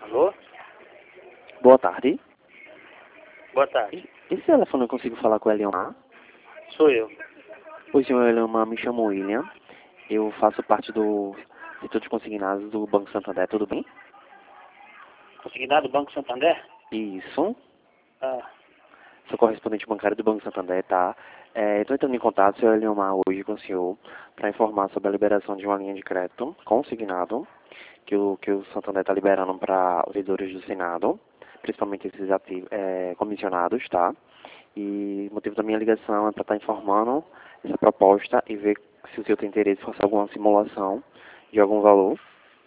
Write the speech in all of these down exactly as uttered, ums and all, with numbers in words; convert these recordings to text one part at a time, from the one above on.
Alô? Boa tarde. Boa tarde. Esse telefone eu consigo falar com o Eliomar? Sou eu. Oi, senhor Eliomar, me chamo William. Eu faço parte do setor de consignados do Banco Santander, tudo bem? Consignado do Banco Santander? Isso. Ah, Sou correspondente bancário do Banco Santander, tá? É, Estou entrando em contato, senhor Eliomar, hoje com o senhor, para informar sobre a liberação de uma linha de crédito consignado, que o, que o Santander está liberando para ouvidores do Senado, principalmente esses ativos, é, comissionados, tá? E o motivo da minha ligação é para estar informando essa proposta e ver se o senhor tem interesse em fazer alguma simulação de algum valor.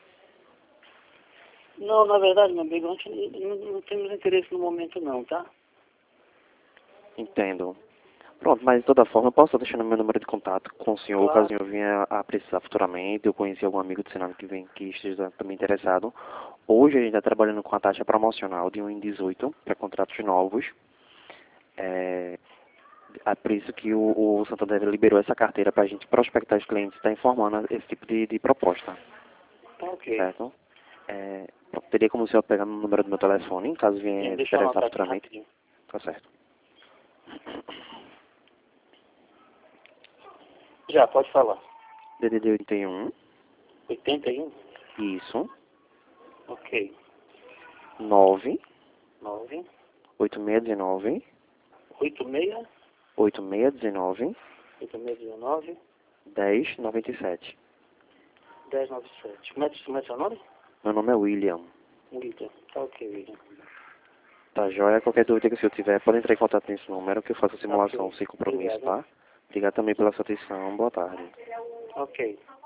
não, na verdade, meu amigo, a gente não, não, não temos interesse no momento não, tá? Entendo. Pronto, mas de toda forma, eu posso estar deixando meu número de contato com o senhor, Claro. caso eu venha a precisar futuramente, eu conheci algum amigo do Senado que vem que esteja também interessado. Hoje a gente está trabalhando com a taxa promocional de um vírgula dezoito para contratos novos. É, é por isso que o, o Santander liberou essa carteira para a gente prospectar os clientes e estar informando esse tipo de, de proposta, Tá ok. certo? É, teria como o senhor pegar o número do meu telefone, caso venha Deixa eu interessar anotar aqui futuramente. rapidinho. Tá certo. Já, pode falar. D D D oitenta e um, oitenta e um? isso, Ok. nove nove, oito seis um nove, oito seis, oito seis um nove, oito seis um nove, dez noventa e sete. dez noventa e sete. Como é, que- como é seu nome? Meu nome é William. William. Tá ok, William. Tá joia? Qualquer dúvida que o senhor tiver, pode entrar em contato nesse número que eu faço a simulação Ok. sem compromisso, Obrigado. tá? Obrigado também pela sua atenção. Boa tarde. Ok.